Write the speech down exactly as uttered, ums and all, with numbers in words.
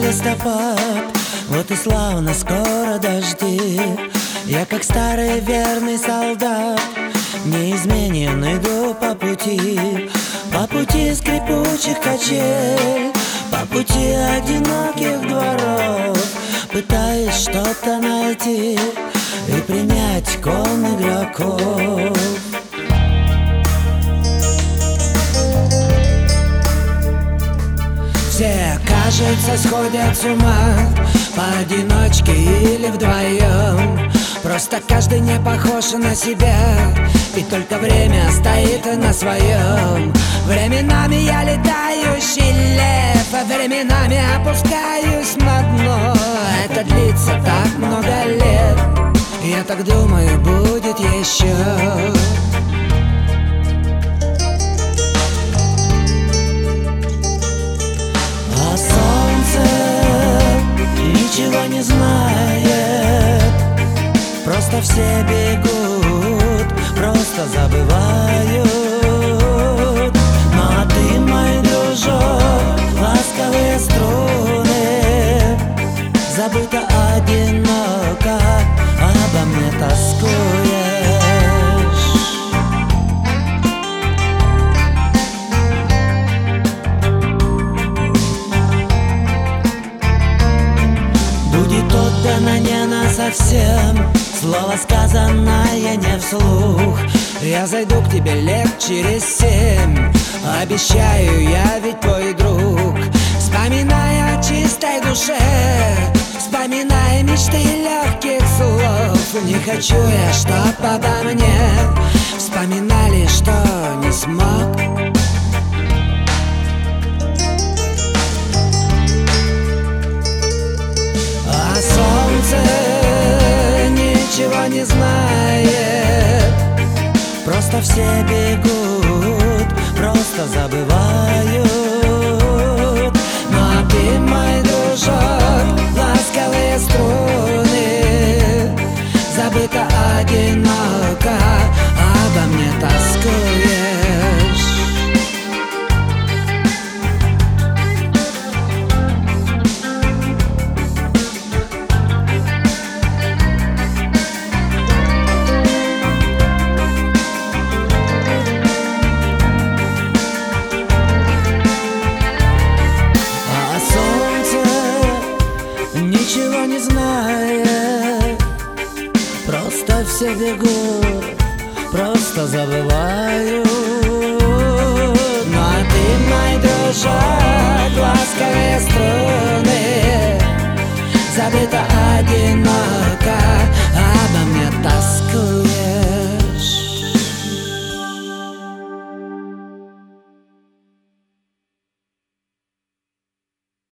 листопад, вот и славно скоро дожди. Я, как старый верный солдат, неизменен иду по пути, по пути скрипучих качель, по пути одиноких дворов. Пытаюсь что-то найти и принять кон игроков. Все, кажется, сходят с ума, поодиночке или вдвоем. Просто каждый не похож на себя, и только время стоит на своем. Временами я летающий лев, а временами опускаюсь на дно. Это длится так много лет, я так думаю, будет еще. А солнце ничего не знает, просто все бегут, просто забывают. Ну а ты, мой дружок, ласковые струны, забыто, одиноко, обо мне тоскуешь. Будет отдано не насовсем, слово сказанное не вслух. Я зайду к тебе лет через семь, обещаю, я ведь твой друг. Вспоминая о чистой душе, вспоминая мечты легких слов. Не хочу я, чтоб обо мне вспоминали, что не смог. А солнце ничего не знает, просто все бегут, просто забывают. Ну а ты, мой дружок, ласковые струны, забыто, одиноко, обо мне тоскуешь. Ничего не знает, просто все бегут, просто забывают. Ну а ты, мой дружок, ласковые струны, забыто, одиноко,